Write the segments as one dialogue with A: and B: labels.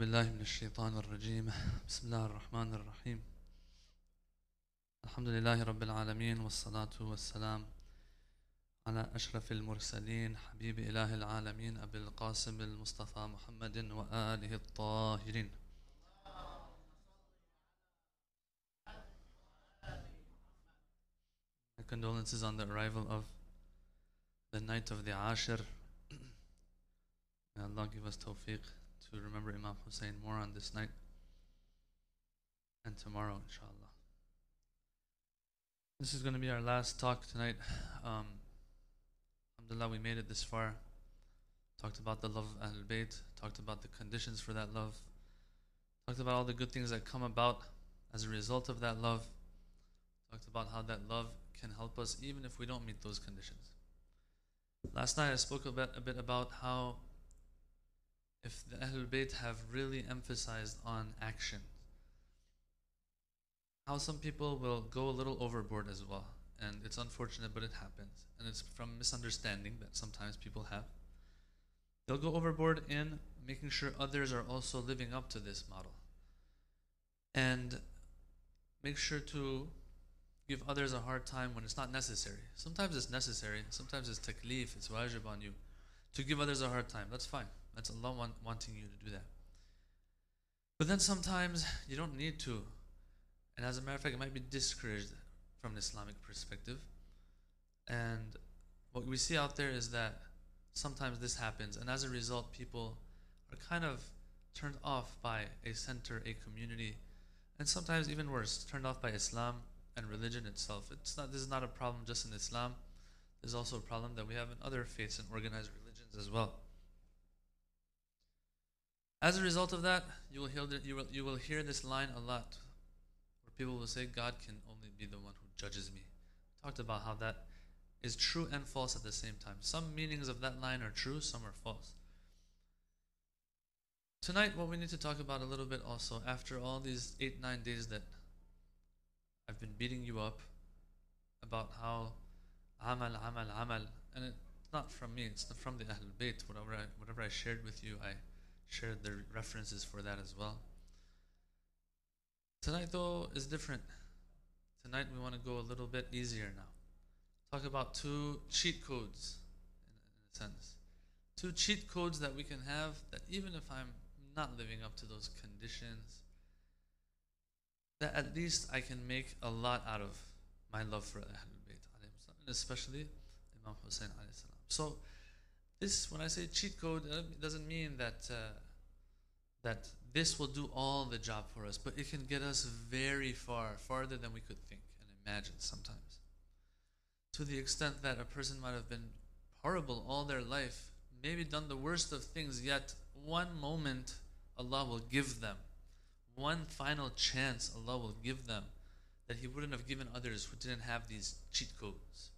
A: بالله من الشيطان الرجيم بسم الله الرحمن الرحيم الحمد لله رب العالمين والصلاة والسلام على أشرف المرسلين حبيب إله العالمين أبي القاسم المصطفى محمد وآله الطاهرين. My condolences on the arrival of the night of the Ashir. May Allah give us tawfiq to remember Imam Hussein more on this night and tomorrow, inshallah. This is going to be our last talk tonight. Alhamdulillah, we made it this far. Talked about the love of Ahlul Bayt, talked about the conditions for that love, talked about all the good things that come about as a result of that love, talked about how that love can help us even if we don't meet those conditions. Last night I spoke a bit about how if the Ahlul Bayt have really emphasized on action, how some people will go a little overboard as well. And it's unfortunate, but it happens. And it's from misunderstanding that sometimes people have. They'll go overboard in making sure others are also living up to this model. And make sure to give others a hard time when it's not necessary. Sometimes it's necessary. Sometimes it's taklif, it's wajib on you to give others a hard time. That's fine. That's Allah wanting you to do that. But then sometimes you don't need to. And as a matter of fact, it might be discouraged from an Islamic perspective. And what we see out there is that sometimes this happens, and as a result, people are kind of turned off by a center, a community, and sometimes even worse, turned off by Islam and religion itself. This is not a problem just in Islam. There's also a problem that we have in other faiths and organized religions as well. As a result of that, you will hear this line a lot, where people will say, God can only be the one who judges me. We talked about how that is true and false at the same time. Some meanings of that line are true, some are false. Tonight, what we need to talk about a little bit also, after all these 8-9 days that I've been beating you up about how amal, and it's not from me, it's not from the Ahlul Bayt. Whatever I shared with you, I shared the references for that as well. Tonight, though, is different. Tonight, we want to go a little bit easier now. Talk about 2 cheat codes, in a sense. 2 cheat codes that we can have, that even if I'm not living up to those conditions, that at least I can make a lot out of my love for Ahlul Bayt, and especially Imam Hussein alayhi salam. So this, when I say cheat code, it doesn't mean that that this will do all the job for us, but it can get us very far, farther than we could think and imagine sometimes. To the extent that a person might have been horrible all their life, maybe done the worst of things, yet one moment Allah will give them, one final chance Allah will give them that He wouldn't have given others who didn't have these cheat codes.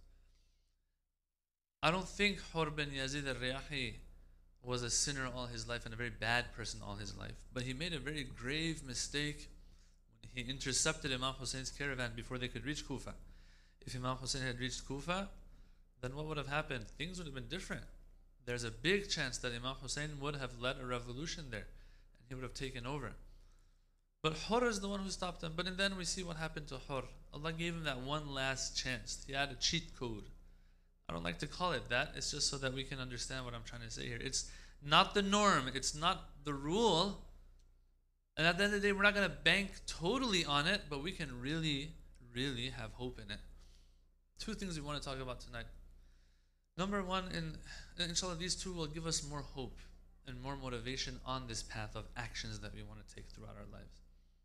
A: I don't think Hur bin Yazid al-Riyahi was a sinner all his life and a very bad person all his life, but he made a very grave mistake when he intercepted Imam Hussein's caravan before they could reach Kufa. If Imam Hussein had reached Kufa, then what would have happened? Things would have been different. There's a big chance that Imam Hussein would have led a revolution there, and he would have taken over. But Hur is the one who stopped him. But then we see what happened to Hur. Allah gave him that one last chance. He had a cheat code. I don't like to call it that. It's just so that we can understand what I'm trying to say here. It's not the norm. It's not the rule. And at the end of the day, we're not going to bank totally on it, but we can really, really have hope in it. 2 things we want to talk about tonight. Number one, inshallah, these 2 will give us more hope and more motivation on this path of actions that we want to take throughout our lives.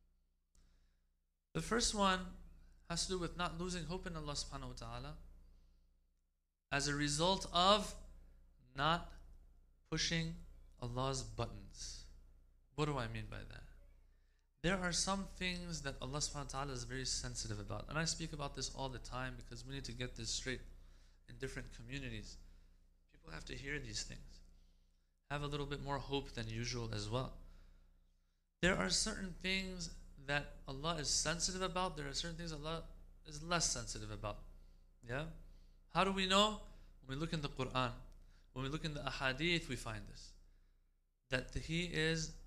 A: The first one has to do with not losing hope in Allah subhanahu wa ta'ala as a result of not pushing Allah's buttons. What do I mean by that? There are some things that Allah subhanahu wa ta'ala is very sensitive about. And I speak about this all the time because we need to get this straight in different communities. People have to hear these things. Have a little bit more hope than usual as well. There are certain things that Allah is sensitive about. There are certain things Allah is less sensitive about. Yeah? How do we know? When we look in the Quran, when we look in the ahadith, we find this. That He is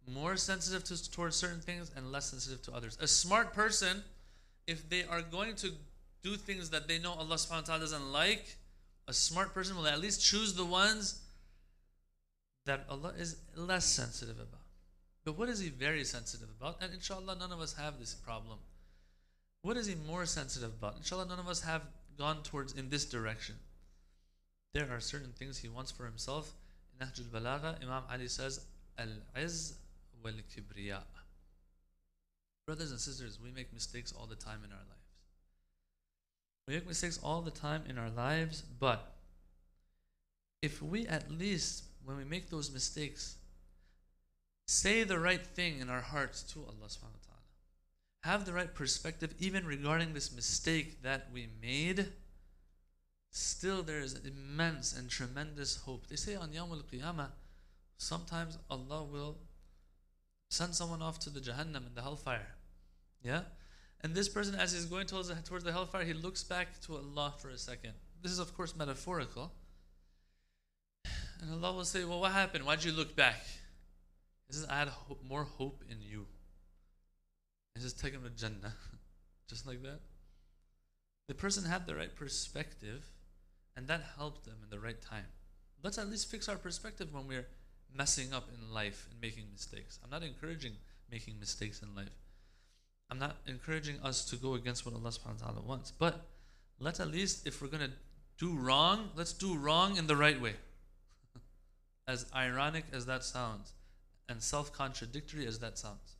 A: more sensitive towards certain things and less sensitive to others. A smart person, if they are going to do things that they know Allah subhanahu wa ta'ala doesn't like, a smart person will at least choose the ones that Allah is less sensitive about. But what is he very sensitive about? And inshallah none of us have this problem. What is he more sensitive about? Inshallah none of us have gone towards in this direction. There are certain things he wants for himself. In Nahj al-Balagha, Imam Ali says, Al-Izz wal-Kibriya. Brothers and sisters, we make mistakes all the time in our lives. We make mistakes all the time in our lives, but if we at least, when we make those mistakes, say the right thing in our hearts to Allah subhanahu wa ta'ala, have the right perspective even regarding this mistake that we made, still there is immense and tremendous hope. They say on Yawm al-Qiyamah, sometimes Allah will send someone off to the Jahannam and the hellfire. Yeah? And this person, as he's going towards the hellfire, he looks back to Allah for a second. This is of course metaphorical. And Allah will say, well, what happened? Why'd you look back? He says, I had more hope in you. He says, take him to Jannah. Just like that. The person had the right perspective, and that helped them in the right time. Let's at least fix our perspective when we're messing up in life and making mistakes. I'm not encouraging making mistakes in life. I'm not encouraging us to go against what Allah subhanahu wa ta'ala wants. But let's at least, if we're going to do wrong, let's do wrong in the right way. As ironic as that sounds, and self-contradictory as that sounds.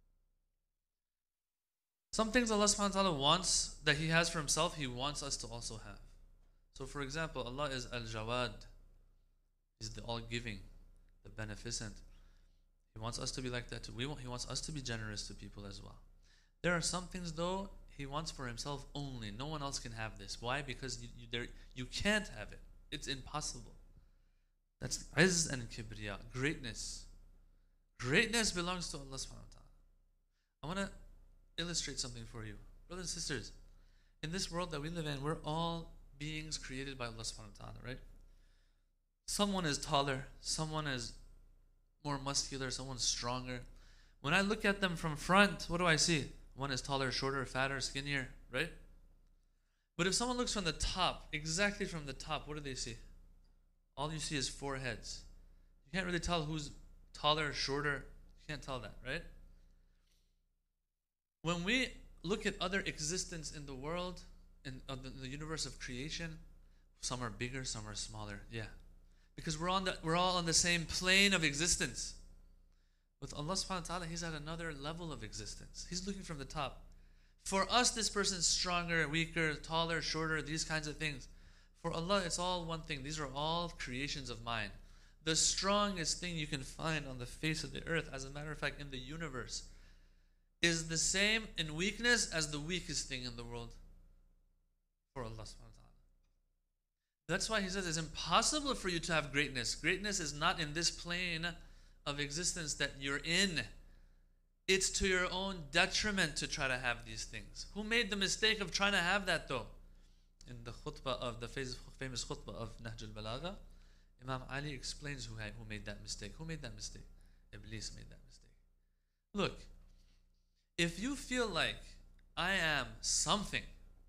A: Some things Allah subhanahu wa ta'ala wants that He has for Himself, He wants us to also have. So for example, Allah is Al-Jawad. He's the all-giving, the beneficent. He wants us to be like that too. He wants us to be generous to people as well. There are some things though He wants for Himself only. No one else can have this. Why? Because you can't have it. It's impossible. That's Izz and Kibriya, greatness. Greatness belongs to Allah subhanahu wa ta'ala. I want to illustrate something for you. Brothers and sisters, in this world that we live in, we're all beings created by Allah subhanahu wa ta'ala, right? Someone is taller, someone is more muscular, someone's stronger. When I look at them from front, what do I see? One is taller, shorter, fatter, skinnier, right? But if someone looks from the top, exactly from the top, what do they see? All you see is foreheads. You can't really tell who's taller, shorter. You can't tell that, right? When we look at other existence in the world, in the universe of creation, some are bigger, some are smaller. Yeah, because we're all on the same plane of existence. With Allah subhanahu wa ta'ala, He's at another level of existence. He's looking from the top. For us, this person's stronger, weaker, taller, shorter, these kinds of things. For Allah, it's all one thing. These are all creations of mine. The strongest thing you can find on the face of the earth, as a matter of fact, in the universe, is the same in weakness as the weakest thing in the world for Allah subhanahu wa ta'ala. That's why He says it's impossible for you to have greatness. Greatness is not in this plane of existence that you're in. It's to your own detriment to try to have these things. Who made the mistake of trying to have that though? In the khutbah of the famous khutbah of Nahj al-Balagha, Imam Ali explains who made that mistake. Who made that mistake? Iblis made that mistake. Look, if you feel like I am something,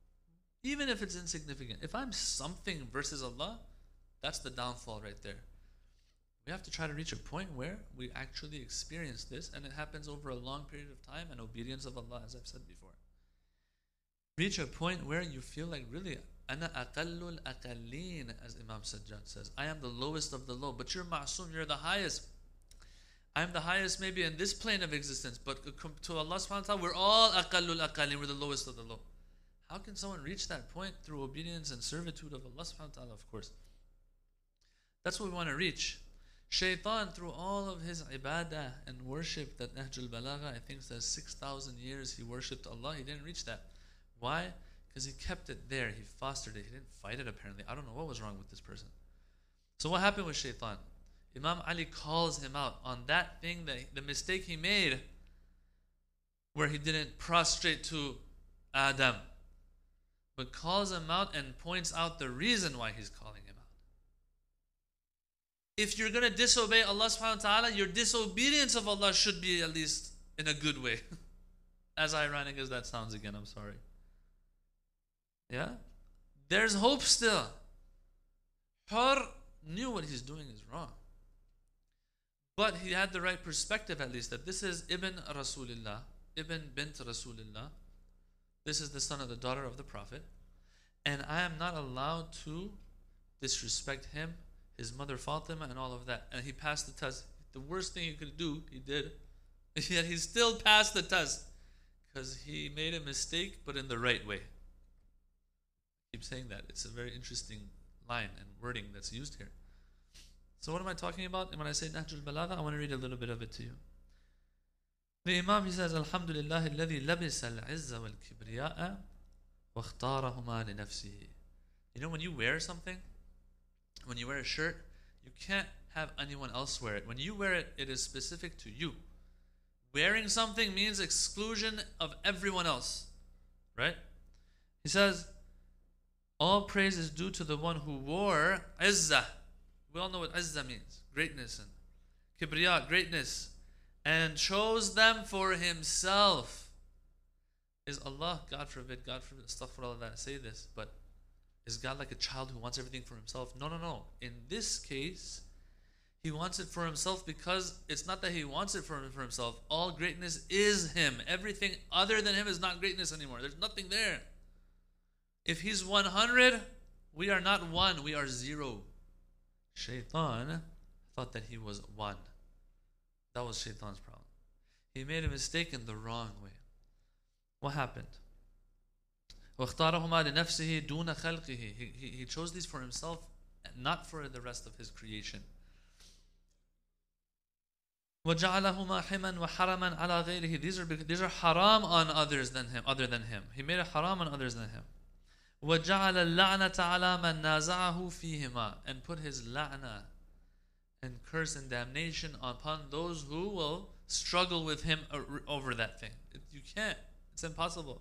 A: even if it's insignificant, if I'm something versus Allah, that's the downfall right there. We have to try to reach a point where we actually experience this, and it happens over a long period of time and obedience of Allah, as I've said before. Reach a point where you feel like really, Ana aqallul aqallin, as Imam Sajjad says. I am the lowest of the low, but you're ma'soom, you're the highest. I am the highest maybe in this plane of existence, but to Allah subhanahu wa ta'ala, we're all aqallul aqallin, we're the lowest of the low. How can someone reach that point? Through obedience and servitude of Allah subhanahu wa ta'ala, of course. That's what we want to reach. Shaitan, through all of his ibadah and worship that Nahj al-Balagha, I think says 6,000 years he worshipped Allah, he didn't reach that. Why? Because he kept it there, he fostered it, he didn't fight it apparently. I don't know what was wrong with this person. So what happened with Shaitan? Imam Ali calls him out on that thing, the mistake he made, where he didn't prostrate to Adam, but calls him out and points out the reason why he's calling him out. if you're going to disobey Allah subhanahu wa ta'ala, your disobedience of Allah should be at least in a good way. As ironic as that sounds again, I'm sorry. Yeah? There's hope still. Hur knew what he's doing is wrong. But he had the right perspective at least, that this is Ibn Rasulullah, Ibn bint Rasulullah. This is the son of the daughter of the Prophet. And I am not allowed to disrespect him, his mother Fatima, and all of that. And he passed the test. The worst thing he could do, he did. Yet he still passed the test. Because he made a mistake, but in the right way. I keep saying that. It's a very interesting line and wording that's used here. So what am I talking about? And when I say Nahjul Balagha, I want to read a little bit of it to you. The Imam, he says, Alhamdulillah alladhi labisa al-izza wal-kibriya'a wa ikhtarahuma li nafsihi. You know, when you wear something, when you wear a shirt, you can't have anyone else wear it. When you wear it, it is specific to you. Wearing something means exclusion of everyone else. Right? He says, all praise is due to the one who wore izzah. We all know what izzah means. Greatness and kibriya, greatness. And chose them for himself. Is Allah, God forbid, astaghfirullah that I say this, but is God like a child who wants everything for himself? No, no, no. In this case, he wants it for himself because it's not that he wants it for himself. All greatness is him. Everything other than him is not greatness anymore. There's nothing there. If he's 100, we are not 1, we are 0. Shaitan thought that he was 1. That was Shaitan's problem. He made a mistake in the wrong way. What happened? وَاخْتَارَهُمَا لِنَفْسِهِ دُونَ خَلْقِهِ. He chose these for himself, not for the rest of his creation. وَجَعَلَهُمَا حِمًا وَحَرَمًا عَلَى غَيْرِهِ. These are haram on others than him, other than him. He made a haram on others than him. وَجَعَلَ اللَّعْنَةَ عَلَى مَنْ نَازَعَهُ فِيهِمَا. And put his la'na and curse and damnation upon those who will struggle with him over that thing. You can't. It's impossible.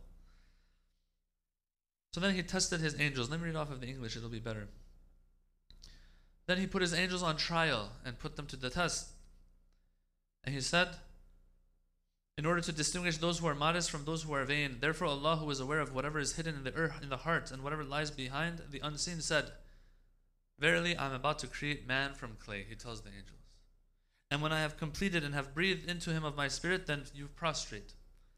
A: So then he tested his angels. Let me read off of the English, it'll be better. Then he put his angels on trial and put them to the test. And he said, in order to distinguish those who are modest from those who are vain, therefore Allah, who is aware of whatever is hidden in the heart and whatever lies behind the unseen, said, verily, I am about to create man from clay. He tells the angels. And when I have completed and have breathed into him of my spirit, then you prostrate.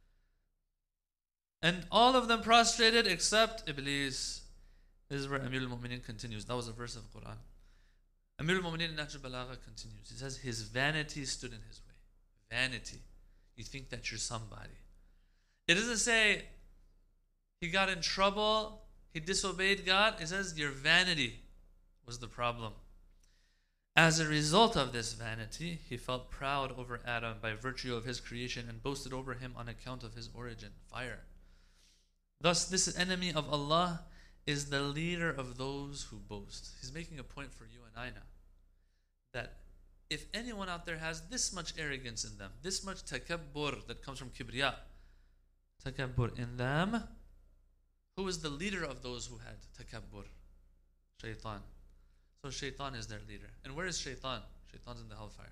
A: And all of them prostrated except Iblis. This is where Amir al-Mu'mineen continues. That was a verse of Quran. Amir al-Mu'mineen in Nahjul Balagha continues. He says, his vanity stood in his way. Vanity. You think that you're somebody. It doesn't say he got in trouble, he disobeyed God. It says your vanity was the problem. As a result of this vanity, he felt proud over Adam by virtue of his creation and boasted over him on account of his origin, fire. Thus, this enemy of Allah is the leader of those who boast. He's making a point for you and I now, that if anyone out there has this much arrogance in them, this much takabbur that comes from kibriya, takabbur in them, who is the leader of those who had takabbur? Shaitan. So Shaitan is their leader. And where is Shaitan? Shaitan's in the hellfire.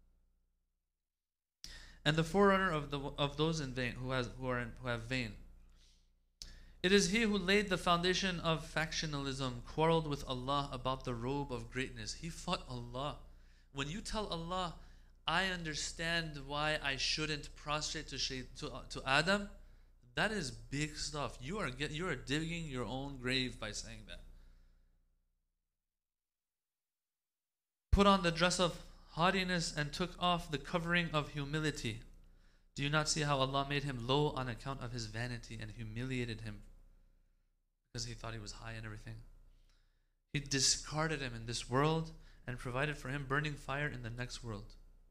A: And the forerunner of those in vain who have vain. It is he who laid the foundation of factionalism, quarreled with Allah about the robe of greatness. He fought Allah. When you tell Allah, I understand why I shouldn't prostrate to Adam, that is big stuff. You are digging your own grave by saying that. Put on the dress of haughtiness and took off the covering of humility. Do you not see how Allah made him low on account of his vanity and humiliated him because he thought he was high and everything? He discarded him in this world and provided for him burning fire in the next world.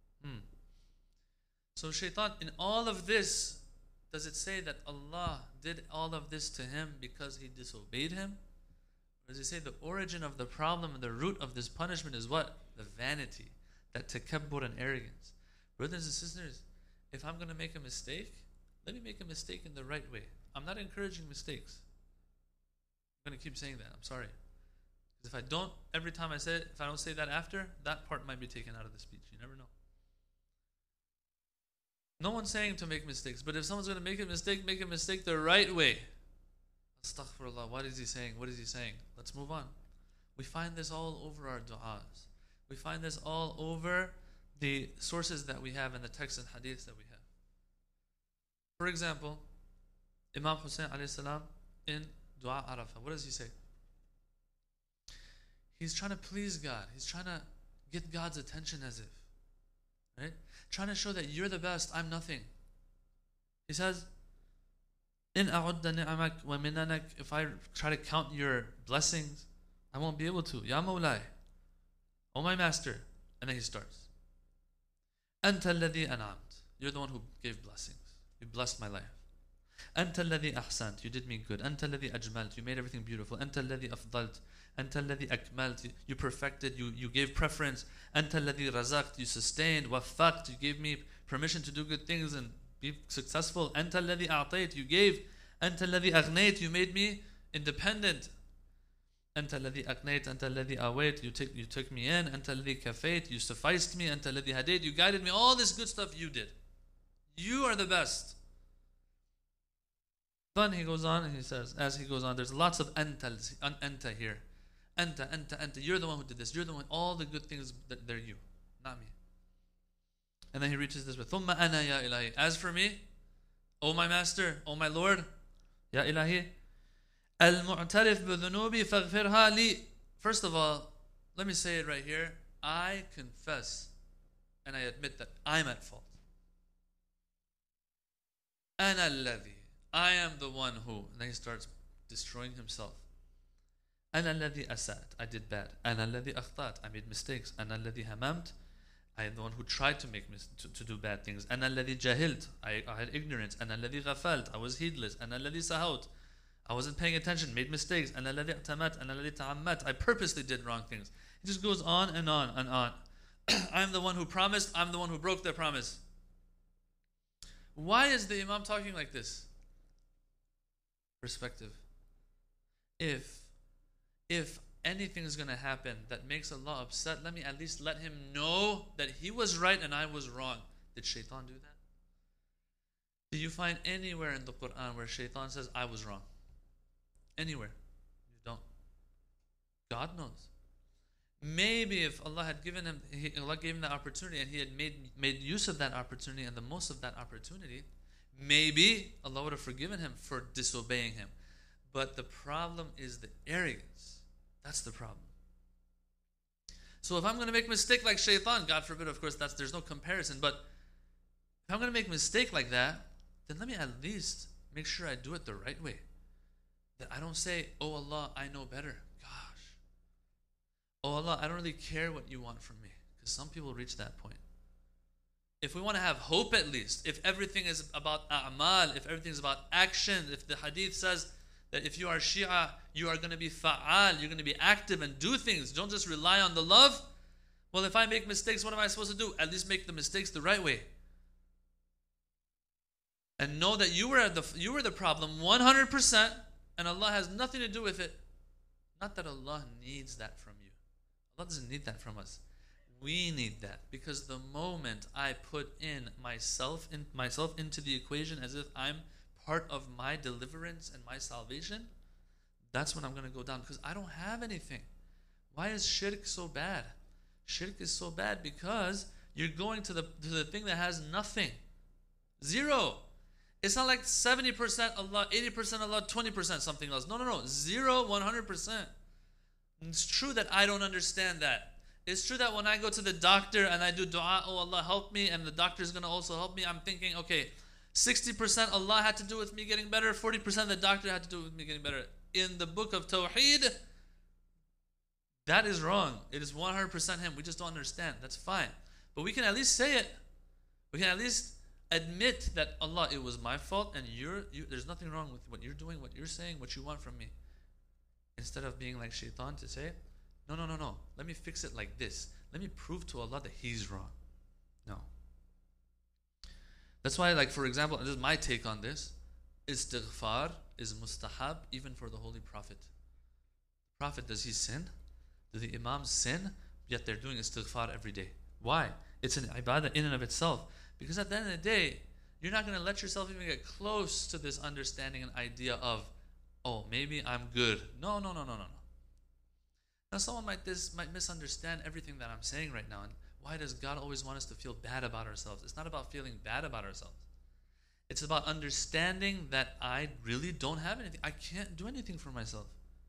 A: So Shaitan, in all of this, does it say that Allah did all of this to him because he disobeyed him? Or does it say the origin of the problem and the root of this punishment is what? The vanity, that takabbur and arrogance. Brothers and sisters, if I'm going to make a mistake, let me make a mistake in the right way. I'm not encouraging mistakes. I'm going to keep saying that. I'm sorry. Because if I don't, every time I say it, if I don't say that after, that part might be taken out of the speech. You never know. No one's saying to make mistakes, but if someone's going to make a mistake the right way. Astaghfirullah, what is he saying? What is he saying? Let's move on. We find this all over our du'as. We find this all over the sources that we have and the texts and hadiths that we have. For example, Imam Hussein alayhi salam in Dua Arafah, what does he say? He's trying to please God. He's trying to get God's attention as if. Right? Trying to show that you're the best, I'm nothing. He says, In a'udda ni'amak wa minanak, if I try to count your blessings, I won't be able to. Ya Mawlai, oh my master. And then he starts. Anta alladhi an'amt. You're the one who gave blessings. You blessed my life. Anta alladhi ahsant. You did me good. Anta alladhi ajmalt. You made everything beautiful. Anta alladhi afdalt. Anta alladhi akmalt. You perfected. You gave preference. Anta alladhi razaqt. You sustained. Waffaqt. You gave me permission to do good things and be successful. Anta alladhi a'tayt. You gave. Anta alladhi aghnayt. You made me independent. Anta alladhi aknayt. Anta alladhi await. You took me in. Anta alladhi kafayt. You sufficed me. Anta alladhi hadayt. You guided me. All this good stuff you did. You are the best. Then he goes on and he says, as he goes on, there's lots of anta here. Anta. You're the one who did this. You're the one. All the good things, they're you, not me. And then he reaches this with, Thumma ana ya ilahi. As for me, O my master, O my Lord, ya ilahi, al-mu'tarif bi-dhunubi faghfirha li. First of all, let me say it right here. I confess and I admit that I'm at fault. Ana alladhi. I am the one who, and then he starts destroying himself. Ana alladhi asat. I did bad. Ana alladhi akhtat. I made mistakes. Ana alladhi hamamt. I am the one who tried to to do bad things. Ana alladhi jahilt. I had ignorance. Ana alladhi ghafalt. I was heedless. Ana alladhi sahawt. I wasn't paying attention, made mistakes. Ana alladhi i'tamat. Ana alladhi ta'ammat. I purposely did wrong things. It just goes on and on and on. I'm the one who promised. I'm the one who broke the promise. Why is the Imam talking like this? Perspective. If anything is going to happen that makes Allah upset, let me at least let him know that he was right and I was wrong. Did Shaitan do that? Do you find anywhere in the Quran where Shaitan says, I was wrong? Anywhere. You don't. God knows. Maybe if Allah had given him, Allah gave him that opportunity and he had made use of that opportunity and the most of that opportunity, maybe Allah would have forgiven him for disobeying him. But the problem is the arrogance. That's the problem. So if I'm going to make a mistake like Shaitan, God forbid, of course, there's no comparison, but if I'm going to make a mistake like that, then let me at least make sure I do it the right way. That I don't say, oh Allah, I know better. Gosh. Oh Allah, I don't really care what you want from me. Because some people reach that point. If we want to have hope at least, if everything is about a'mal, if everything is about action, if the hadith says that if you are Shia, you are going to be fa'al, you're going to be active and do things, don't just rely on the love. Well, if I make mistakes, what am I supposed to do? At least make the mistakes the right way. And know that you were the problem 100%, and Allah has nothing to do with it. Not that Allah needs that from you. Allah doesn't need that from us. We need that, because the moment I put in myself into the equation as if I'm part of my deliverance and my salvation, that's when I'm going to go down, because I don't have anything. Why is shirk so bad? Shirk is so bad because you're going to the thing that has nothing. Zero. It's not like 70% Allah, 80% Allah, 20% something else. No. 0, 100%. It's true that I don't understand that. It's true that when I go to the doctor and I do dua, oh Allah help me, and the doctor is going to also help me, I'm thinking, okay, 60% Allah had to do with me getting better, 40% the doctor had to do with me getting better. In the book of Tawheed, that is wrong. It is 100% Him. We just don't understand. That's fine. But we can at least say it. We can at least admit that Allah, it was my fault, and there's nothing wrong with what you're doing, what you're saying, what you want from me. Instead of being like Shaitan to say, no. Let me fix it like this. Let me prove to Allah that He's wrong. No. That's why, like, for example, this is my take on this. Istighfar is mustahab even for the Holy Prophet. Prophet, does he sin? Do the Imams sin? Yet they're doing istighfar every day. Why? It's an ibadah in and of itself. Because at the end of the day, you're not going to let yourself even get close to this understanding and idea of, oh, maybe I'm good. No. Now someone might misunderstand everything that I'm saying right now. And why does God always want us to feel bad about ourselves? It's not about feeling bad about ourselves. It's about understanding that I really don't have anything. I can't do anything for myself.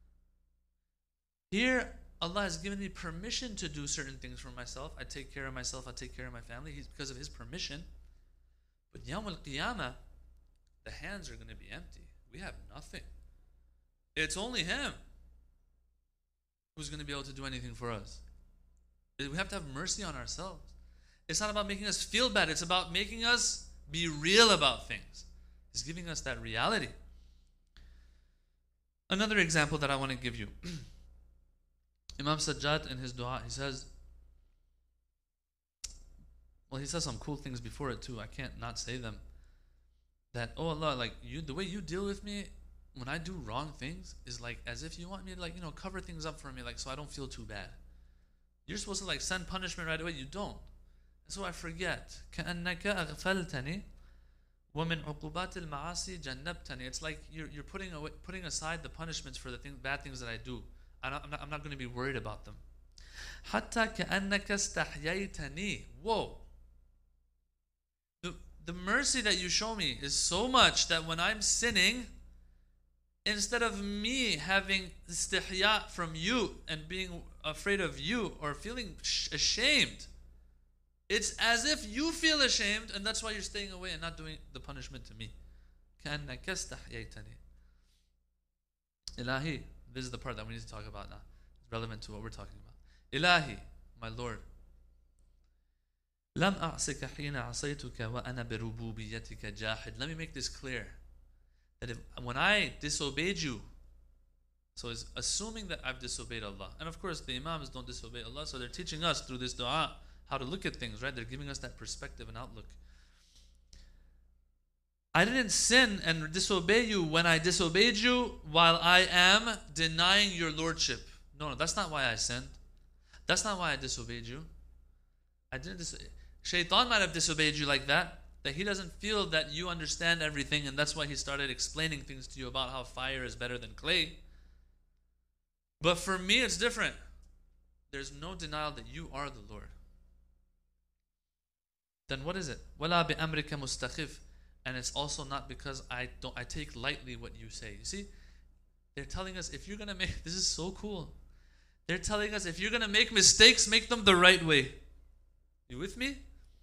A: Here, Allah has given me permission to do certain things for myself. I take care of myself. I take care of my family because of His permission. But Yawm al-Qiyamah, the hands are going to be empty. We have nothing. It's only Him who's going to be able to do anything for us. We have to have mercy on ourselves. It's not about making us feel bad. It's about making us be real about things. He's giving us that reality. Another example that I want to give you. Imam Sajjad in his dua, he says some cool things before it too. I can't not say them. That, oh Allah, like the way you deal with me when I do wrong things is like as if you want me to cover things up for me, like so I don't feel too bad. You're supposed to send punishment right away. You don't. And so I forget. كَأَنَّكَ أَغْفَلْتَنِي وَمِنْ عُقُوبَاتِ الْمَعَاصِي جَنَّبْتَنِي. It's like you're putting aside the punishments for the bad things that I do. I'm not going to be worried about them. حَتَّى كَأَنَّكَ اسْتَحْيَيْتَنِي. Whoa. The mercy that you show me is so much that when I'm sinning, instead of me having istihya from you and being afraid of you or feeling ashamed, it's as if you feel ashamed and that's why you're staying away and not doing the punishment to me. كَأَنَّكَ اسْتَحْيَيْتَنِي. Ilahi, this is the part that we need to talk about now. It's relevant to what we're talking about. Ilahi, my Lord, لَمْ أَعْصِكَ حِينَ عَصَيْتُكَ وَأَنَا بِرُبُوبِيَّتِكَ جَاحِدٌ. Let me make this clear. That when I disobeyed you, so it's assuming that I've disobeyed Allah. And of course the Imams don't disobey Allah, so they're teaching us through this dua how to look at things, right? They're giving us that perspective and outlook. I didn't sin and disobey you when I disobeyed you while I am denying your lordship. No, that's not why I sinned. That's not why I disobeyed you. I didn't disobey. Shaitan might have disobeyed you like that he doesn't feel that you understand everything, and that's why he started explaining things to you about how fire is better than clay. But for me, it's different. There's no denial that you are the Lord. Then what is it? وَلَا بِأَمْرِكَ مُسْتَخِفٍ. And it's also not because I take lightly what you say. You see, they're telling us if you're going to make, this is so cool. They're telling us if you're going to make mistakes, make them the right way. You with me?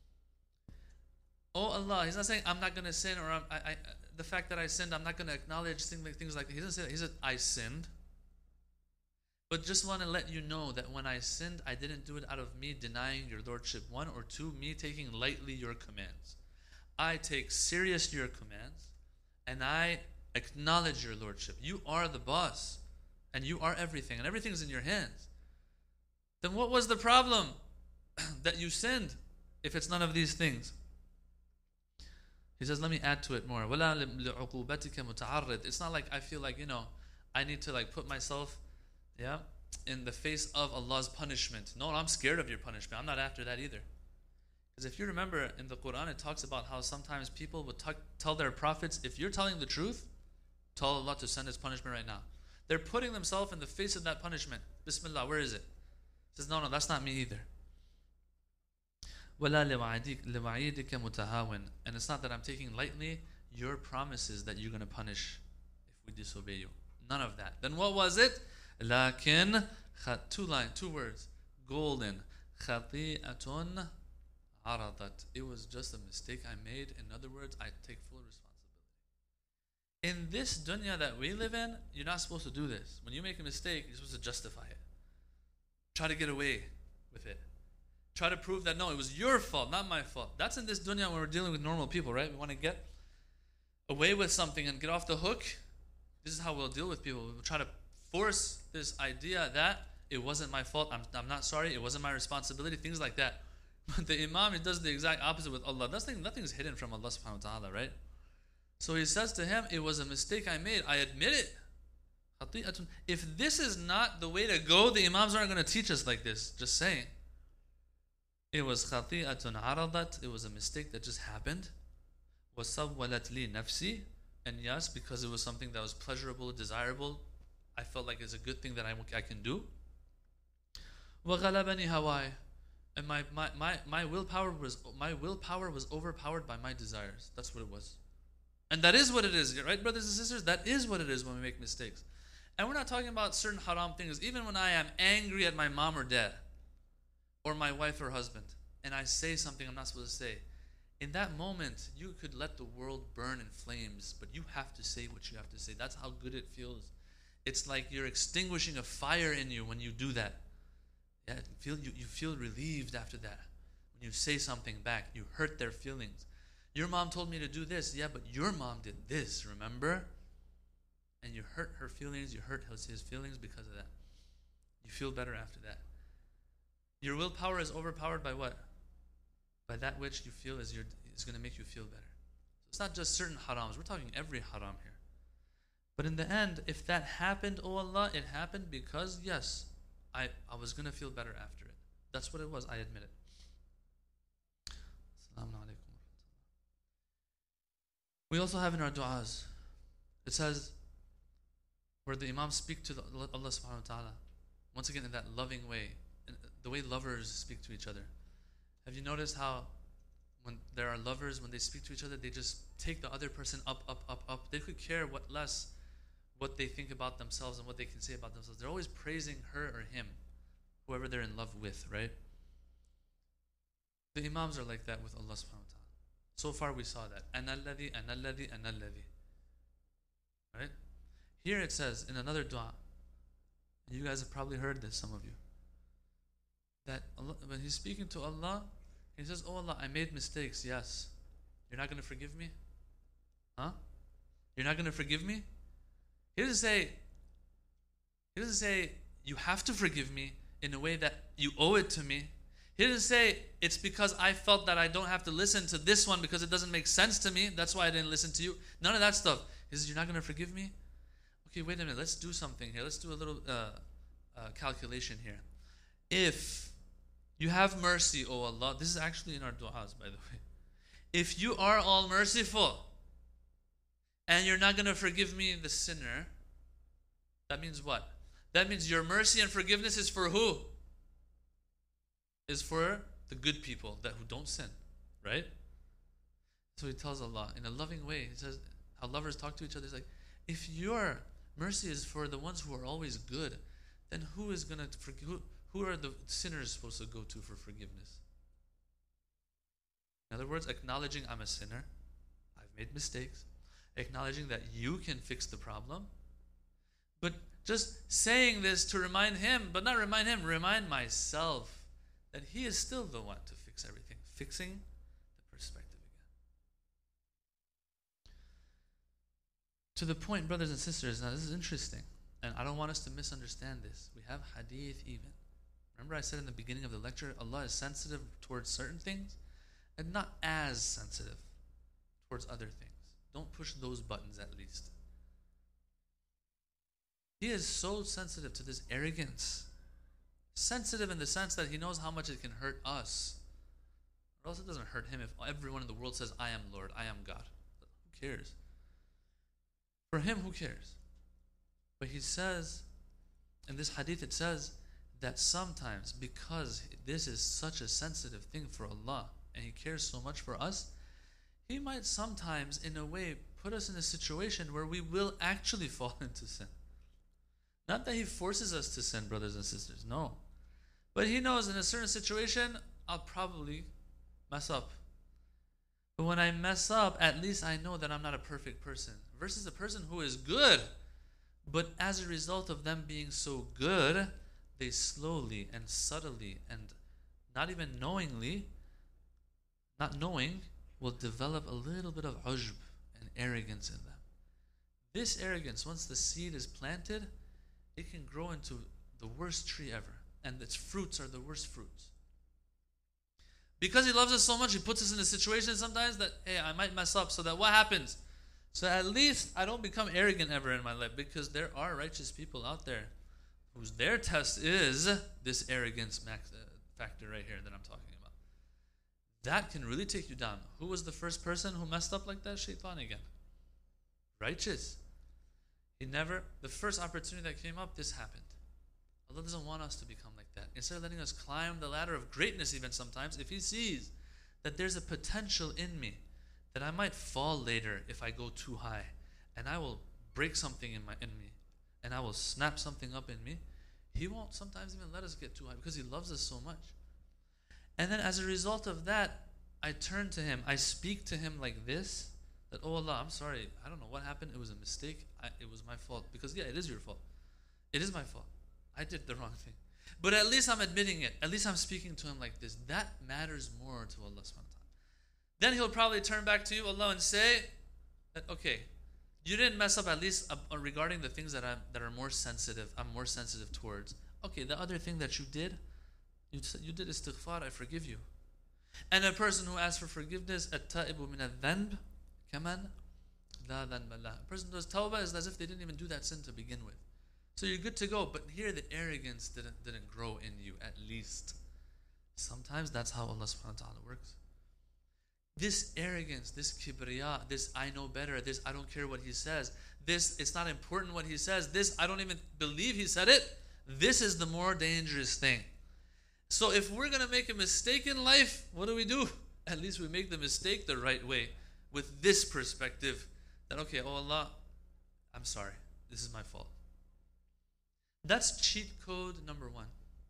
A: Oh Allah, He's not saying I'm not going to sin, or the fact that I sinned, I'm not going to acknowledge things like that. He doesn't say that. He said, I sinned. But just want to let you know that when I sinned, I didn't do it out of me denying your lordship. 1 or 2, me taking lightly your commands. I take serious your commands, and I acknowledge your lordship. You are the boss, and you are everything, and everything's in your hands. Then what was the problem that you sinned if it's none of these things? He says, let me add to it more. وَلَا لِعُقُوبَتِكَ مُتَعَرِّض. It's not like I feel like, I need to put myself in the face of Allah's punishment. No, I'm scared of your punishment. I'm not after that either. Because if you remember in the Quran, it talks about how sometimes people would tell their prophets, if you're telling the truth, tell Allah to send His punishment right now. They're putting themselves in the face of that punishment. Bismillah, where is it? He says, no, that's not me either. وَلَا لِوَعِيدِكَ مُتَهَاوٍ. And it's not that I'm taking lightly your promises that you're going to punish if we disobey you. None of that. Then what was it? لَكِنْ, 2 words, golden. خَطِيئَةٌ عَرَضَتْ. It was just a mistake I made. In other words, I take full responsibility. In this dunya that we live in, you're not supposed to do this. When you make a mistake, you're supposed to justify it. Try to get away with it. Try to prove that, no, it was your fault, not my fault. That's in this dunya when we're dealing with normal people, right? We want to get away with something and get off the hook. This is how we'll deal with people. We'll try to force this idea that it wasn't my fault, I'm not sorry, it wasn't my responsibility, things like that. But the Imam, he does the exact opposite with Allah. Nothing's hidden from Allah subhanahu wa ta'ala, right? So he says to him, it was a mistake I made. I admit it. خطيئة. If this is not the way to go, the Imams aren't going to teach us like this. Just saying. It was خطيئة عرضت. It was a mistake that just happened. وسولت لي نفسي. And yes, because it was something that was pleasurable, desirable, I felt like it's a good thing that I can do. وغلبني هواي. And my willpower was overpowered by my desires. That's what it was. And that is what it is, right, brothers and sisters? That is what it is when we make mistakes. And we're not talking about certain haram things. Even when I am angry at my mom or dad, or my wife or husband, and I say something I'm not supposed to say, in that moment, you could let the world burn in flames, but you have to say what you have to say. That's how good it feels. It's like you're extinguishing a fire in you when you do that. Yeah, you feel relieved after that. When you say something back, you hurt their feelings. Your mom told me to do this. Yeah, but your mom did this, remember? And you hurt her feelings, you hurt his feelings because of that. You feel better after that. Your willpower is overpowered by what? By that which you feel is going to make you feel better. So it's not just certain harams. We're talking every haram here. But in the end, if that happened, oh Allah, it happened because, yes, I was going to feel better after it. That's what it was. I admit it. Assalamu alaikum. We also have in our du'as, it says, where the Imams speak to Allah subhanahu wa ta'ala, once again in that loving way, the way lovers speak to each other. Have you noticed how when there are lovers, when they speak to each other, they just take the other person up, up, up, up. They could care what they think about themselves and what they can say about themselves. They're always praising her or him, whoever they're in love with, right? The Imams are like that with Allah subhanahu wa ta'ala. So far we saw that. Ana alladhi, ana alladhi, ana alladhi. Right? Here it says in another dua, and you guys have probably heard this, some of you, that Allah, when he's speaking to Allah, he says, oh Allah, I made mistakes, yes. You're not going to forgive me? Huh? You're not going to forgive me? He doesn't say, you have to forgive me in a way that you owe it to me. He doesn't say, it's because I felt that I don't have to listen to this one because it doesn't make sense to me. That's why I didn't listen to you. None of that stuff. He says, you're not going to forgive me? Okay, wait a minute. Let's do something here. Let's do a little calculation here. If you have mercy, O Allah, this is actually in our du'as, by the way. If you are all merciful and you're not going to forgive me, the sinner, that means what? That means your mercy and forgiveness is for who? Is for the good people who don't sin, right? So he tells Allah in a loving way. He says how lovers talk to each other. He's like, if your mercy is for the ones who are always good, then who is going to forgive? Who are the sinners supposed to go to for forgiveness? In other words, acknowledging I'm a sinner, I've made mistakes, acknowledging that you can fix the problem, but just saying this to remind him, but not remind him, remind myself that he is still the one to fix everything, fixing the perspective again. To the point, brothers and sisters, now this is interesting, and I don't want us to misunderstand this. We have hadith even. Remember I said in the beginning of the lecture, Allah is sensitive towards certain things and not as sensitive towards other things. Don't push those buttons at least. He is so sensitive to this arrogance. Sensitive in the sense that he knows how much it can hurt us. Or else it doesn't hurt him if everyone in the world says, I am Lord, I am God. Who cares? For him, who cares? But he says, in this hadith it says, that sometimes because this is such a sensitive thing for Allah and He cares so much for us, He might sometimes in a way put us in a situation where we will actually fall into sin. Not that He forces us to sin, brothers and sisters, no. But He knows in a certain situation I'll probably mess up. But when I mess up, at least I know that I'm not a perfect person. Versus a person who is good, but as a result of them being so good, they slowly and subtly and not even knowingly, not knowing, will develop a little bit of ujb and arrogance in them. This arrogance, once the seed is planted, it can grow into the worst tree ever. And its fruits are the worst fruits. Because He loves us so much, He puts us in a situation sometimes that, hey, I might mess up, so that what happens? So at least I don't become arrogant ever in my life, because there are righteous people out there whose their test is this arrogance factor right here that I'm talking about. That can really take you down. Who was the first person who messed up like that? Shaitan again. Righteous. The first opportunity that came up, this happened. Allah doesn't want us to become like that. Instead of letting us climb the ladder of greatness even sometimes, if He sees that there's a potential in me, that I might fall later if I go too high, and I will break something in me, and I will snap something up in me, He won't sometimes even let us get too high because He loves us so much. And then as a result of that, I turn to Him, I speak to Him like this, that, oh Allah, I'm sorry, I don't know what happened, it was a mistake, it was my fault. Because yeah, it is your fault. It is my fault. I did the wrong thing. But at least I'm admitting it. At least I'm speaking to Him like this. That matters more to Allah subhanahu wa ta'ala. Then He'll probably turn back to you, Allah, and say that, okay, you didn't mess up at least regarding the things that are more sensitive, I'm more sensitive towards. Okay, the other thing that you did did istighfar, I forgive you. And a person who asks for forgiveness, at-ta'ibu min al-dhanb, kaman la dhanba lah. A person who does tawbah is as if they didn't even do that sin to begin with. So you're good to go. But here the arrogance didn't grow in you, at least. Sometimes that's how Allah subhanahu wa ta'ala works. This arrogance, this kibriya, this I know better, this I don't care what He says, this it's not important what He says, this I don't even believe He said it, this is the more dangerous thing. So if we're going to make a mistake in life, what do? At least we make the mistake the right way, with this perspective, that okay, oh Allah, I'm sorry, this is my fault. That's cheat code number 1.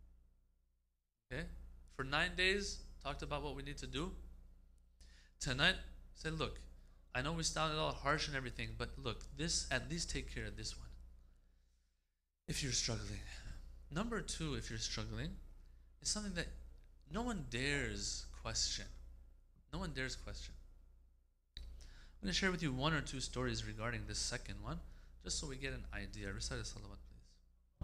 A: Okay? For 9 days, talked about what we need to do. Tonight, say, look, I know we sounded all harsh and everything, but look, this, at least take care of this one. If you're struggling. Number 2, if you're struggling, is something that no one dares question. No one dares question. I'm going to share with you 1 or 2 stories regarding this second one, just so we get an idea. Recite a salawat, please.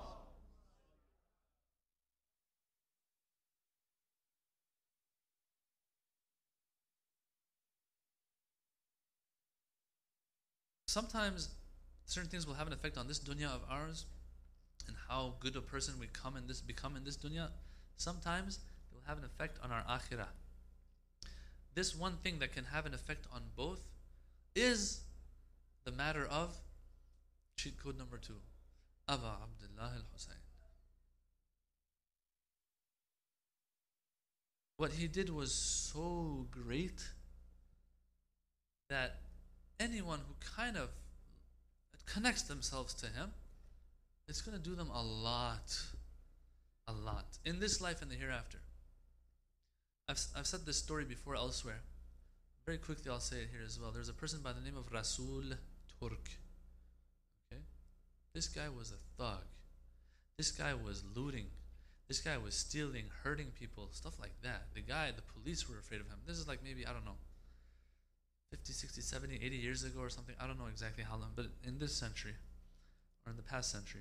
A: Sometimes certain things will have an effect on this dunya of ours, and how good a person we become in this dunya. Sometimes it will have an effect on our akhirah. This one thing that can have an effect on both is the matter of cheat code number 2, Aba Abdullah al-Husayn. What he did was so great that anyone who kind of connects themselves to him, it's going to do them a lot in this life and the hereafter. I've said this story before elsewhere. Very quickly I'll say it here as well. There's a person by the name of Rasul Turk. Okay? This guy was a thug. This guy was looting. This guy was stealing, hurting people, stuff like that. The police were afraid of him. This is like maybe, I don't know, 50, 60, 70, 80 years ago or something. I don't know exactly how long, but in this century, or in the past century.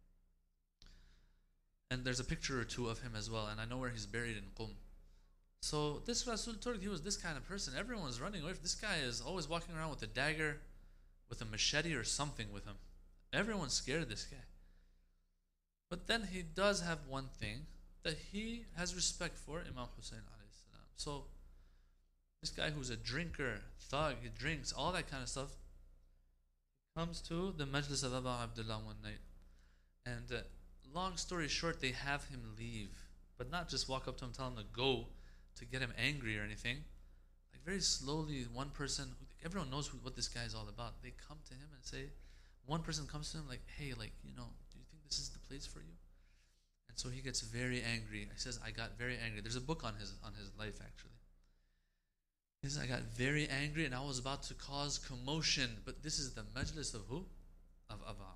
A: And there's a picture or 2 of him as well, and I know where he's buried in Qum. So this Rasul Turk, he was this kind of person. Everyone was running away. This guy is always walking around with a dagger, with a machete or something with him. Everyone's scared of this guy. But then he does have one thing that he has respect for, Imam Hussein alayhi salam. So this guy who's a drinker, thug, he drinks, all that kind of stuff, comes to the Majlis of Aba Abdullah one night. And long story short, they have him leave. But not just walk up to him, tell him to go, to get him angry or anything. Like very slowly, one person, everyone knows what this guy is all about. They come to him and say, one person comes to him like, hey, like, do you think this is the place for you? And so he gets very angry. He says, I got very angry. There's a book on his life, actually. He says, I got very angry and I was about to cause commotion. But this is the majlis of who? Of Aba Abdullah.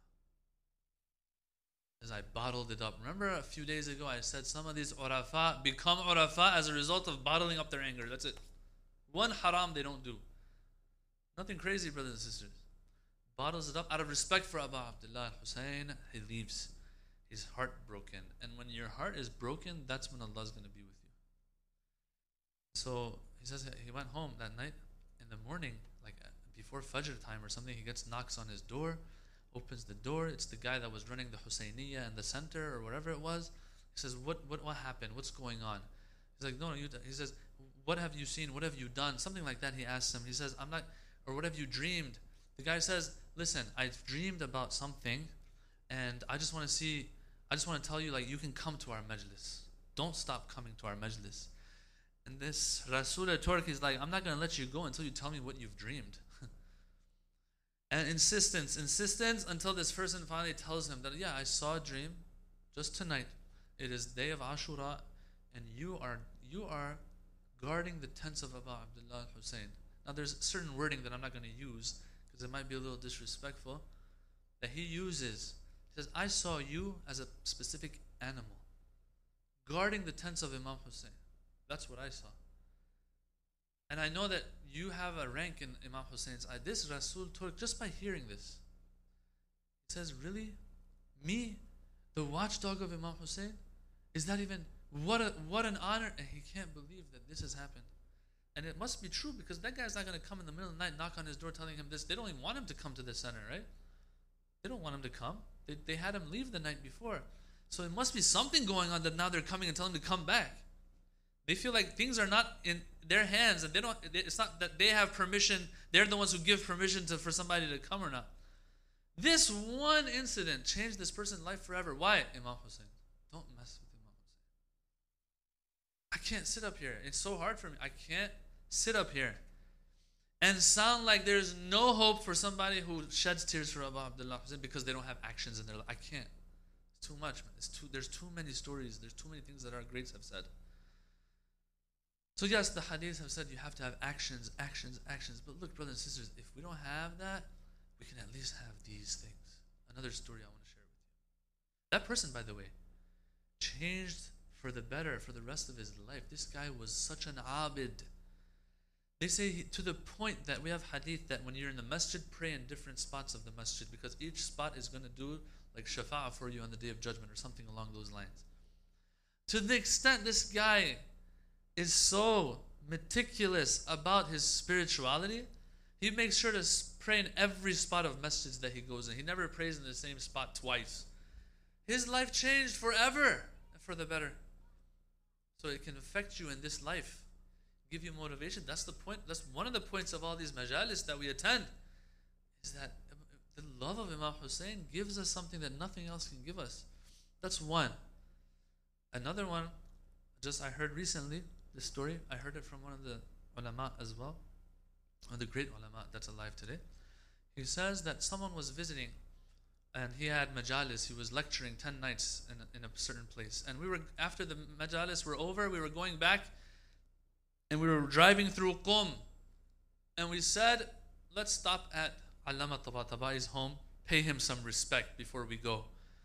A: As I bottled it up. Remember a few days ago I said some of these urafa become urafa as a result of bottling up their anger. That's it. One haram they don't do. Nothing crazy, brothers and sisters. Bottles it up out of respect for Aba Abdullah al-Husayn. He leaves. His heart broken. And when your heart is broken, that's when Allah is going to be with you. So he says he went home that night. In the morning, like before Fajr time or something, he gets knocks on his door, opens the door. It's the guy that was running the Husayniyah in the center or whatever it was. He says, what happened? What's going on? He's like, no, he says, what have you seen? What have you done? Something like that he asks him. He says, I'm not, or what have you dreamed? The guy says, listen, I've dreamed about something and I just want to tell you, like, you can come to our majlis. Don't stop coming to our majlis. And this Rasul al-Turk is like, I'm not going to let you go until you tell me what you've dreamed. And insistence until this person finally tells him that, yeah, I saw a dream just tonight. It is day of Ashura and you are guarding the tents of Abu Abdullah al-Hussein. Now there's certain wording that I'm not going to use because it might be a little disrespectful that he uses. He says, I saw you as a specific animal guarding the tents of Imam Hussein. That's what I saw. And I know that you have a rank in Imam Hussein's eye. This Rasul Turk, just by hearing this, he says, really? Me? The watchdog of Imam Hussein? Is that even, what an honor? And he can't believe that this has happened. And it must be true because that guy's not going to come in the middle of the night, knock on his door telling him this. They don't even want him to come to the center, right? They don't want him to come. They had him leave the night before. So it must be something going on that now they're coming and telling him to come back. They feel like things are not in their hands and it's not that they have permission, they're the ones who give permission for somebody to come or not. This one incident changed this person's life forever. Why? Imam Hussein. Don't mess with Imam Hussein. I can't sit up here. It's so hard for me. I can't sit up here and sound like there's no hope for somebody who sheds tears for Abu Abdullah Hussein because they don't have actions in their life. I can't. It's too much, man. There's too many stories. There's too many things that our greats have said. So yes, the hadiths have said you have to have actions. But look, brothers and sisters, if we don't have that, we can at least have these things. Another story I want to share with you. That person, by the way, changed for the better for the rest of his life. This guy was such an abid. They say to the point that we have hadith that when you're in the masjid, pray in different spots of the masjid because each spot is going to do like shafa'ah for you on the Day of Judgment or something along those lines. To the extent this guy is so meticulous about his spirituality, he makes sure to pray in every spot of masjids that he goes in. He never prays in the same spot twice. His life changed forever for the better. So it can affect you in this life, give you motivation. That's the point. That's one of the points of all these majalis that we attend, is that the love of Imam Hussein gives us something that nothing else can give us. That's one. Another one, just I heard recently, this story, I heard it from one of the ulama as well, one of the great ulama that's alive today. He says that someone was visiting and he had majalis, he was lecturing 10 nights in a certain place. And we were, after the majalis were over, we were going back and we were driving through Qom. And we said, let's stop at Allama Tabatabai's home, pay him some respect before we go.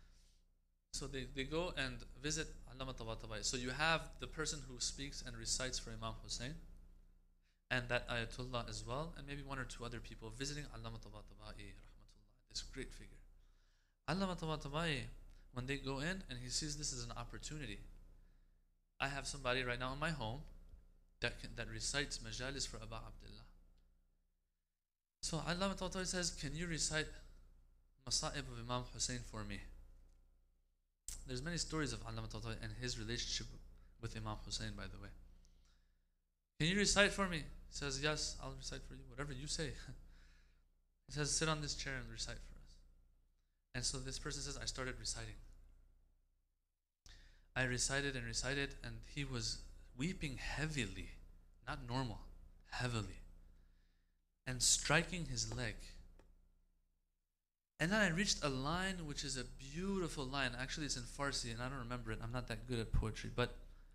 A: So they go and visit Allama Tabatabai. So you have the person who speaks and recites for Imam Hussein, and that Ayatollah as well, and maybe one or two other people visiting Allama Tabatabai, rahmatullah, this great figure. Allama Tabatabai, when they go in and he sees this as an opportunity, I have somebody right now in my home that recites majalis for Abu Abdullah. So Allama Tabatabai says, can you recite Masa'ib of Imam Hussein for me? There's many stories of Allama Tabatabai and his relationship with Imam Hussein, by the way. Can you recite for me? He says, yes, I'll recite for you, whatever you say. He says, sit on this chair and recite for us. And so this person says, I started reciting. I recited, and he was weeping heavily, not normal, heavily, and striking his leg. And then I reached a line which is a beautiful line. Actually, it's in Farsi, and I don't remember it. I'm not that good at poetry. But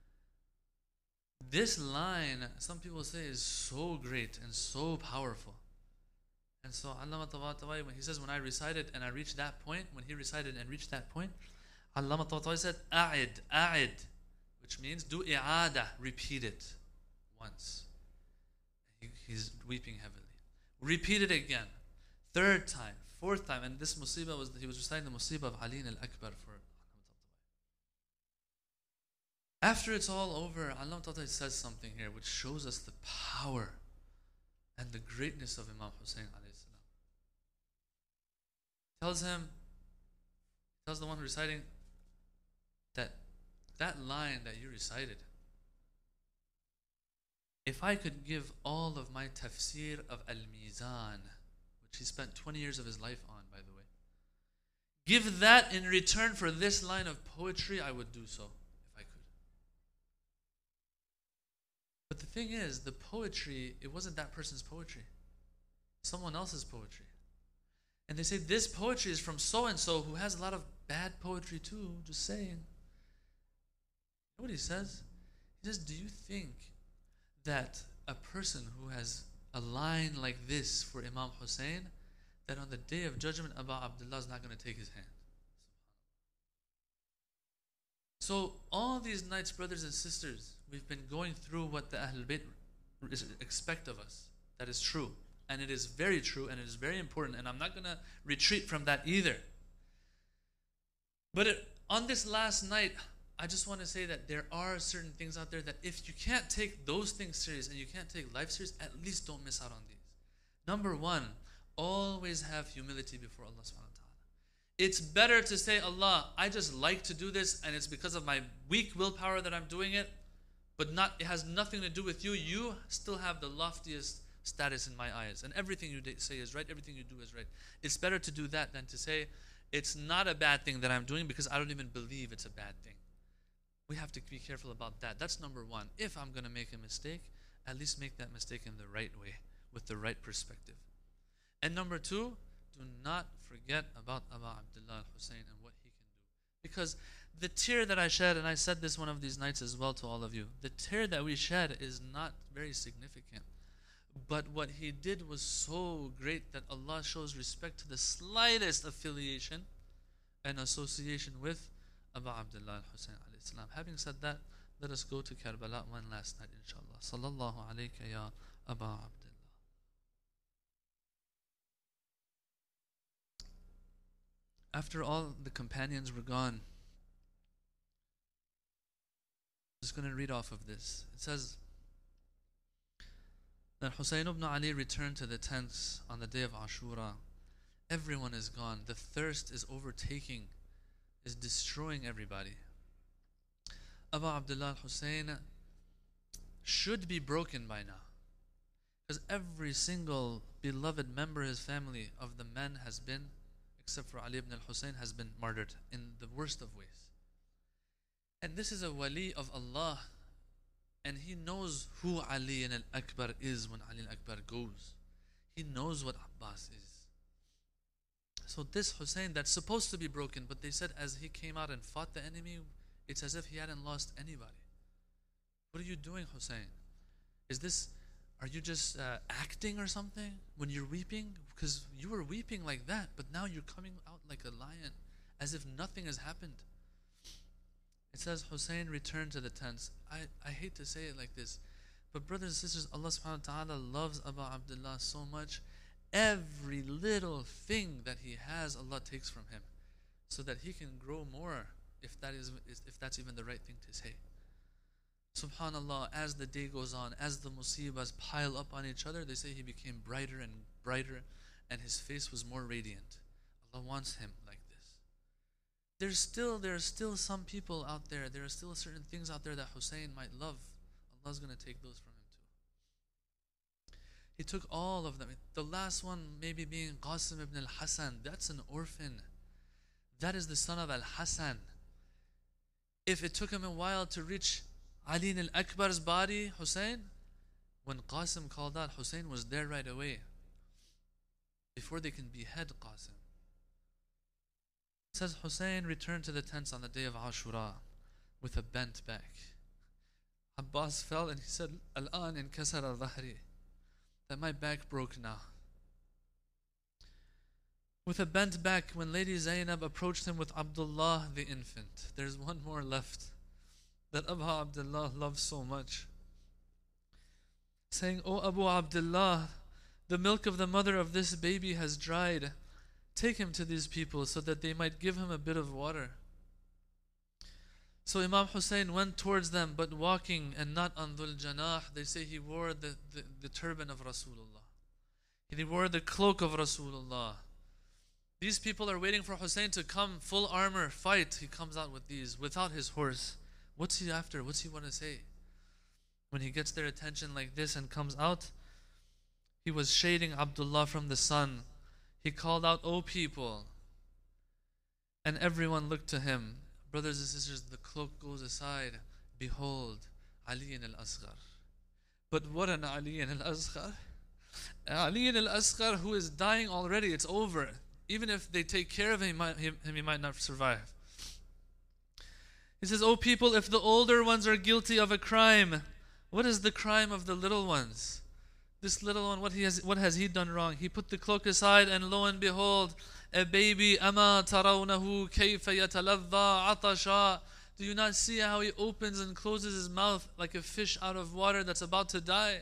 A: this line, some people say, is so great and so powerful. And so Allama Tabatabai, when he says, when I recited and I reached that point, when he recited and reached that point, Allama Tabatabai said, a'id, which means do i'ada, repeat it once. He's weeping heavily. Repeat it again. Third time. Fourth time, and this musibah was, he was reciting the musibah of Ali al-Akbar for Allama Tabatabai. After it's all over, Allama Tabatabai says something here which shows us the power and the greatness of Imam Hussein alayhi salam. Tells the one reciting that line that you recited, if I could give all of my tafsir of Al-Mizan, which he spent 20 years of his life on, by the way, give that in return for this line of poetry, I would do so, if I could. But the thing is, the poetry, it wasn't that person's poetry. Someone else's poetry. And they say, this poetry is from so-and-so who has a lot of bad poetry too, just saying. You know what he says? He says, do you think that a person who has a line like this for Imam Hussein, that on the day of judgment, Abu Abdullah is not going to take his hand? So all these nights, brothers and sisters, we've been going through what the Ahlul Bayt expect of us. That is true. And it is very true, and it is very important, and I'm not going to retreat from that either. But on this last night, I just want to say that there are certain things out there that if you can't take those things serious and you can't take life serious, at least don't miss out on these. Number one, always have humility before Allah subhanahu wa ta'ala. It's better to say, Allah, I just like to do this and it's because of my weak willpower that I'm doing it, but it has nothing to do with you. You still have the loftiest status in my eyes, and everything you say is right, everything you do is right. It's better to do that than to say, it's not a bad thing that I'm doing because I don't even believe it's a bad thing. We have to be careful about that. That's number one. If I'm going to make a mistake, at least make that mistake in the right way, with the right perspective. And number two, do not forget about Abu Abdullah al-Hussein and what he can do. Because the tear that I shed, and I said this one of these nights as well to all of you, the tear that we shed is not very significant. But what he did was so great that Allah shows respect to the slightest affiliation and association with Abu Abdullah al-Hussein alayhi salam. Having said that, let us go to Karbala one last night, inshallah. Sallallahu alayka ya Abu Abdullah. After all the companions were gone, I'm just going to read off of this. It says that Husayn ibn Ali returned to the tents on the day of Ashura. Everyone is gone. The thirst is overtaking, is destroying everybody. Abu Abdullah al-Hussein should be broken by now, because every single beloved member of his family of the men has been, except for Ali ibn al-Hussein, has been martyred in the worst of ways. And this is a wali of Allah, and he knows who Ali al-Akbar is when Ali al-Akbar goes. He knows what Abbas is. So this Hussein that's supposed to be broken, but they said as he came out and fought the enemy, it's as if he hadn't lost anybody. What are you doing, Hussein? Are you just acting or something when you're weeping? Because you were weeping like that, but now you're coming out like a lion, as if nothing has happened. It says Hussein returned to the tents. I hate to say it like this, but brothers and sisters, Allah subhanahu wa ta'ala loves Abu Abdullah so much. Every little thing that he has, Allah takes from him, so that he can grow more, if that's even the right thing to say. Subhanallah, as the day goes on, as the musibahs pile up on each other, they say he became brighter and brighter, and his face was more radiant. Allah wants him like this. There are still some people out there, there are still certain things out there that Hussein might love. Allah's going to take those from him too. He took all of them. The last one maybe being Qasim ibn al-Hasan. That's an orphan. That is the son of al-Hasan. If it took him a while to reach Ali al-Akbar's body, Hussein, when Qasim called out, Hussein was there right away, before they can behead Qasim. It says Hussein returned to the tents on the day of Ashura with a bent back. Abbas fell and he said, Al-an inkasara dhahri, that my back broke now. With a bent back, when Lady Zainab approached him with Abdullah the infant, there's one more left that Abu Abdullah loves so much, saying, "O Abu Abdullah, the milk of the mother of this baby has dried. Take him to these people so that they might give him a bit of water." So Imam Hussein went towards them, but walking and not on Dhul Janah. They say he wore the turban of Rasulullah. He wore the cloak of Rasulullah. These people are waiting for Hussein to come, full armor, fight. He comes out with these, without his horse. What's he after? What's he want to say? When he gets their attention like this and comes out, he was shading Abdullah from the sun. He called out, "O people." And everyone looked to him. Brothers and sisters, the cloak goes aside. Behold, Ali al-Asghar. But what an Ali al-Asghar? Ali al-Asghar who is dying already. It's over. Even if they take care of him, he might not survive. He says, "O people, if the older ones are guilty of a crime, what is the crime of the little ones? This little one, what has he done wrong?" He put the cloak aside, and lo and behold, a baby. "Ama tarawnahu kayfa yataladha atasha." Do you not see how he opens and closes his mouth like a fish out of water that's about to die?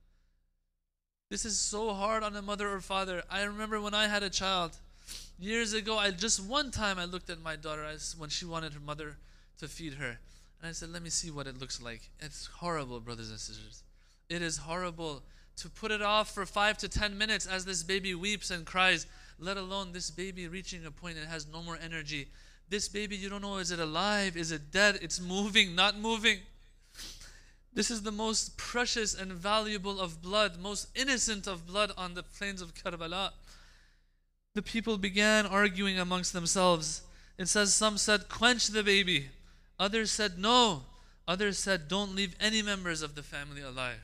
A: This is so hard on a mother or father. I remember when I had a child years ago, just one time I looked at my daughter when she wanted her mother to feed her. And I said, let me see what it looks like. It's horrible, brothers and sisters. It is horrible to put it off for 5 to 10 minutes as this baby weeps and cries, let alone this baby reaching a point it has no more energy. This baby, you don't know, is it alive? Is it dead? It's moving, not moving. This is the most precious and valuable of blood, most innocent of blood on the plains of Karbala. The people began arguing amongst themselves. It says some said, "Quench the baby." Others said, "No." Others said, "Don't leave any members of the family alive."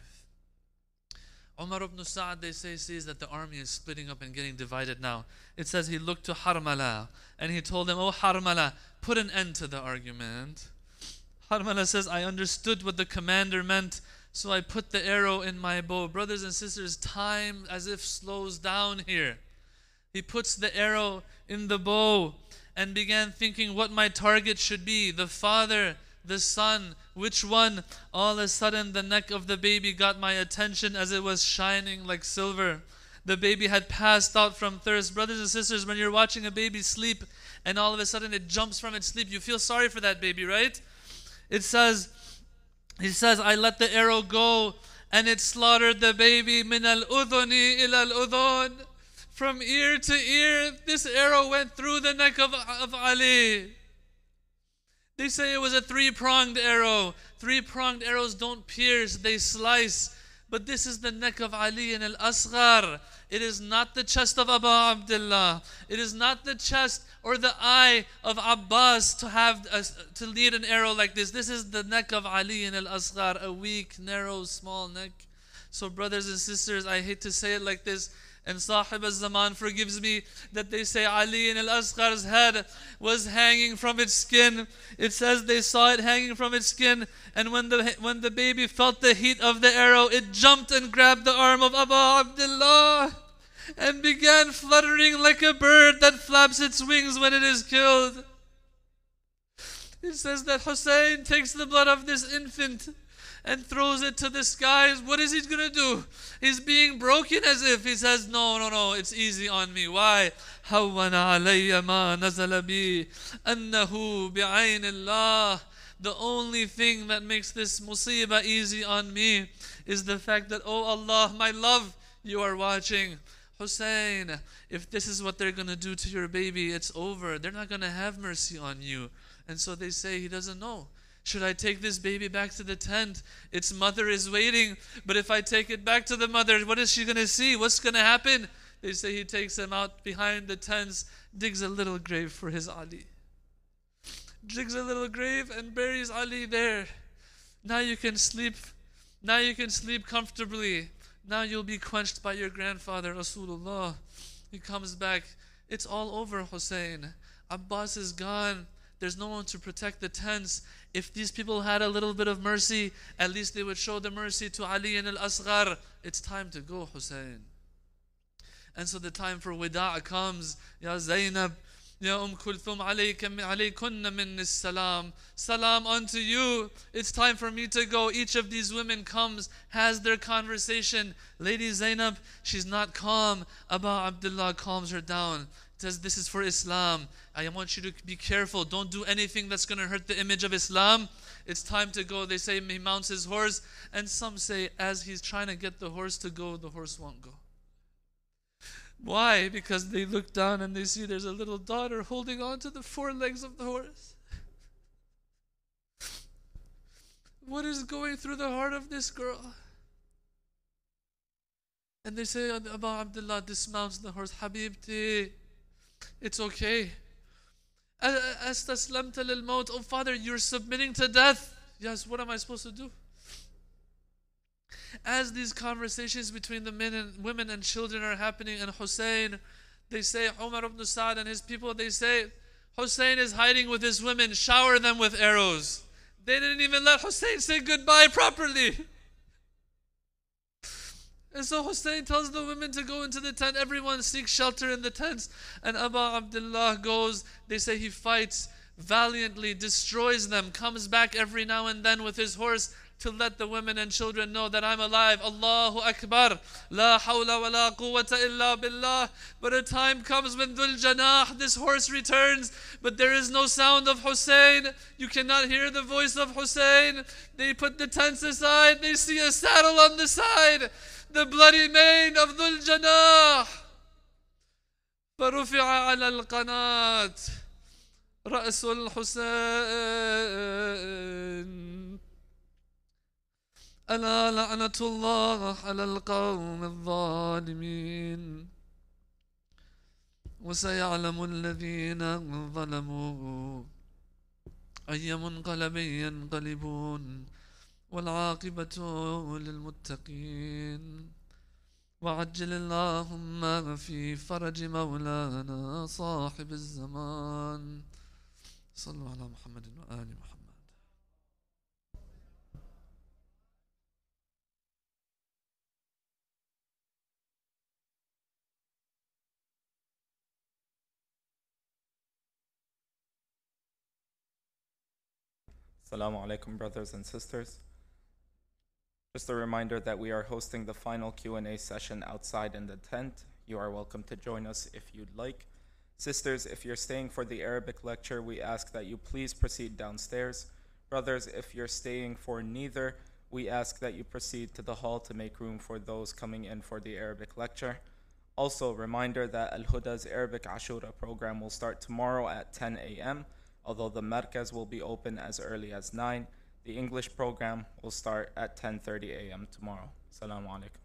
A: Umar ibn Sa'ad, they say, sees that the army is splitting up and getting divided now. It says he looked to Harmala and he told him, "Oh Harmala, put an end to the argument." Harmala says, "I understood what the commander meant, so I put the arrow in my bow." Brothers and sisters, time as if slows down here. He puts the arrow in the bow and began thinking what my target should be. The father, the son, which one? All of a sudden the neck of the baby got my attention as it was shining like silver. The baby had passed out from thirst. Brothers and sisters, when you're watching a baby sleep and all of a sudden it jumps from its sleep, you feel sorry for that baby, right? He says, "I let the arrow go and it slaughtered the baby. Min al-udhuni ila al-udhun." From ear to ear, this arrow went through the neck of Ali. They say it was a 3-pronged arrow. 3-pronged arrows don't pierce, they slice. But this is the neck of Ali and al-Asghar. It is not the chest of Abu Abdullah. It is not the chest or the eye of Abbas to lead an arrow like this. This is the neck of Ali and al-Asghar, a weak, narrow, small neck. So brothers and sisters, I hate to say it like this, and Sahib al-Zaman forgives me, that they say Ali and al-Asghar's head was hanging from its skin. It says they saw it hanging from its skin, and when the baby felt the heat of the arrow, it jumped and grabbed the arm of Abu Abdullah and began fluttering like a bird that flaps its wings when it is killed. It says that Hussein takes the blood of this infant and throws it to the skies. What is he going to do? He's being broken as if he says, no, it's easy on me. Why? هَوَّنَ عَلَيَّ مَا نَزَلَ بِي أَنَّهُ بِعَيْنِ اللَّهِ. The only thing that makes this musibah easy on me is the fact that, oh Allah, my love, you are watching. Hussein, if this is what they're going to do to your baby, it's over. They're not going to have mercy on you. And so they say, he doesn't know. Should I take this baby back to the tent? Its mother is waiting. But if I take it back to the mother, what is she going to see? What's going to happen? They say he takes him out behind the tents, digs a little grave for his Ali. Digs a little grave and buries Ali there. Now you can sleep. Now you can sleep comfortably. Now you'll be quenched by your grandfather, Rasulullah. He comes back. It's all over, Hussein. Abbas is gone. There's no one to protect the tents. If these people had a little bit of mercy, at least they would show the mercy to Ali and al-Asghar. It's time to go, Hussein. And so the time for wida' comes. Ya Zainab, Ya Kulthum, alaykunna minni salam. Salam unto you. It's time for me to go. Each of these women comes, has their conversation. Lady Zainab, she's not calm. Abu Abdullah calms her down. Says, this is for Islam. I want you to be careful. Don't do anything that's going to hurt the image of Islam. It's time to go. They say he mounts his horse. And some say as he's trying to get the horse to go, the horse won't go. Why? Because they look down and they see there's a little daughter holding on to the four legs of the horse. What is going through the heart of this girl? And they say, Abu Abdullah dismounts the horse. Habibti, it's okay. Astaslamta lil maut. Oh father, you're submitting to death. Yes, what am I supposed to do? As these conversations between the men and women and children are happening, and Hussein, they say, Umar ibn Sa'd and his people, they say, Hussein is hiding with his women, shower them with arrows. They didn't even let Hussein say goodbye properly. And so Hussein tells the women to go into the tent. Everyone seeks shelter in the tents. And Abu Abdullah goes, they say he fights valiantly, destroys them, comes back every now and then with his horse to let the women and children know that I'm alive. Allahu Akbar. La hawla wa la quwwata illa billah. But a time comes when Dhul Janah, this horse returns, but there is no sound of Hussein. You cannot hear the voice of Hussein. They put the tents aside. They see a saddle on the side. The bloody mane of Dhul Janah. فرفع على القناة رأس الحسين ألا لعنة الله على القوم الظالمين وسيعلم الذين ظلموا أي منقلب ينقلبون والعاقبة للمتقين وعجل اللهم في فرج مولانا صاحب الزمان صلوا على محمد وآل محمد.
B: Assalamu alaikum, brothers and sisters. Just a reminder that we are hosting the final Q&A session outside in the tent. You are welcome to join us if you'd like. Sisters, if you're staying for the Arabic lecture, we ask that you please proceed downstairs. Brothers, if you're staying for neither, we ask that you proceed to the hall to make room for those coming in for the Arabic lecture. Also, reminder that Al-Huda's Arabic Ashura program will start tomorrow at 10 a.m., although the Markaz will be open as early as 9. The English program will start at 10:30 a.m. tomorrow. Assalamu alaikum.